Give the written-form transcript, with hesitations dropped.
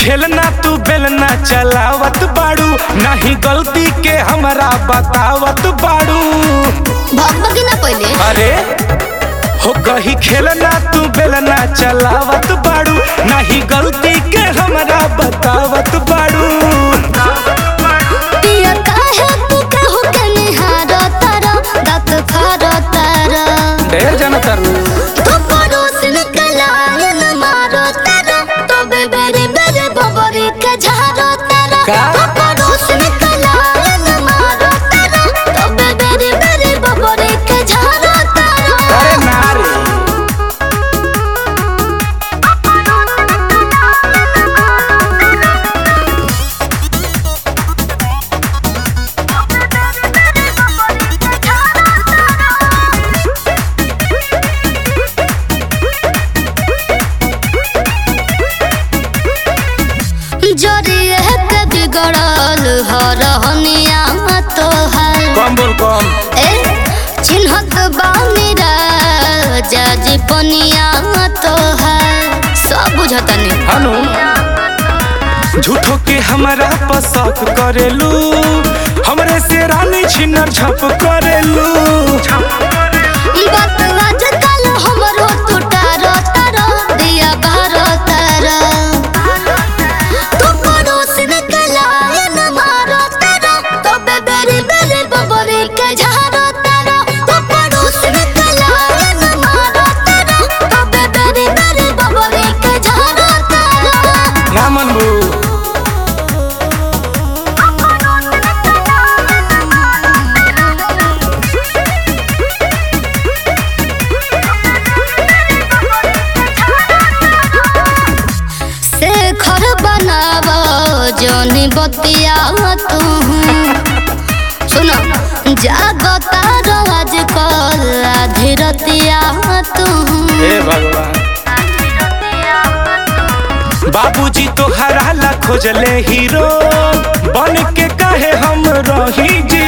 खेलना तू बेलना चलावत बाड़ू, नहीं गलती के हमरा बतावत बाड़ू। भगभगी ना पहले अरे हो कही खेलना तू बेलना चलावत बाड़ू, नहीं गलती के हमरा बतावत बाड़ू। पिया काहे तू कहू के निहारो तारा दांत फारो तारा ढेर जाना तारू तो पड़ोस निकलाए न मारो तारा तो बेबेरे बेरे बबरी के झारो तारा का? तो पड़ोस निकलाए न मारो तारा तो बेबेरे बेरे बबरी के झारो तारा। अरे ना रे जोरिए के बिगड़ल हरहनिया तो है कम बोल कम। ए चिन्हत बानी राजा जी पनिया तो है सब बुझतनी हनु झूठो के हमरा पसक करेलू, हमरे से रानी छिनर झप करेलू। बात आजकल हमरो टूटारो तारो दिया बारो तारो तो पड़ोस निकलाए न मारो तारो तो बेबेरे बेरे बबरी के झारो तारो तो पड़ोस निकलाए न मारो तारो तो बेबेरे बेरे बबरी के झारो तारो। ना मनबू शेखर बनावो जोनी बतिया तू सुनो जागता राज कल आधिरतिया तू हे भगवान बाबूजी तो हराला खोजले हीरो, बन के कहे हम रही जी